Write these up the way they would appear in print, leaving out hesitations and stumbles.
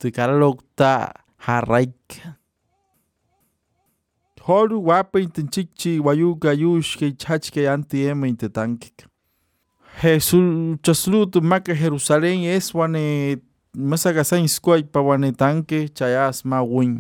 Tikaralokta Haraik. Horu wapa intenchichi wayuka yushke chachke anti ema intetankik. Jesús chaslutu maka Jerusalén es wane masagasan squay pa wane tanke chayas ma win.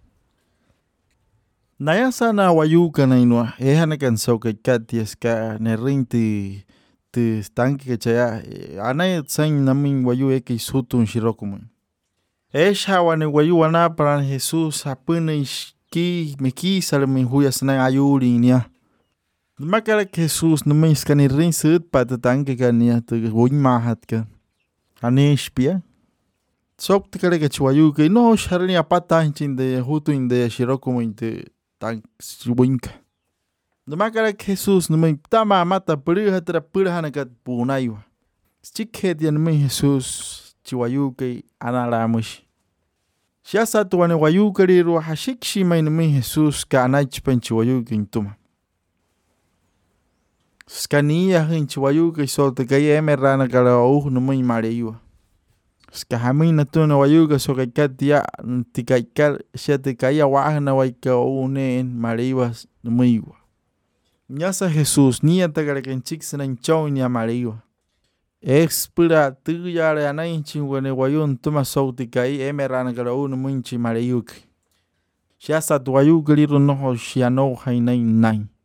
Nayasa na wayuka na inwa ehana kanso ke katias ka ne rinti te tanke chaya anay san namin wayu eke sutun shirokumun. Esha wane wayu wana para Jesús apune ki meki salmin huyas na ayuri niya. Makala Jesús namin skani rin sut pa te tanke ka niya te win mahat ka. Anish pia. Sok te kare ke chwayu ke no sharni apata hinchin de hutu inde shirokumun te tank winka. Makala Jesús namin tama mata puriha tra purhana kat punaywa. Chikhet ya namin Jesús chiwayu ke analamush. Siasa tuwane wayu kariru hashikshi may namin Jesús ka anach pen chiwayu ke intuma. Skania hin chiwayu ke solte kaya emerana kala namin mariwa. Skahamin na tu na wayu ka so kay katia tikaykal siya tikaya wahana wayka unen mariwa namiwa. Nyasa Jesús niya tagara kenchik sanan chow niya mariwa. Expira tuyare anay chingwane wayun tuma sauti kai emerana kala namin chi mariwa. Siya sa tuwayu kaliru noho siya no hainay nine.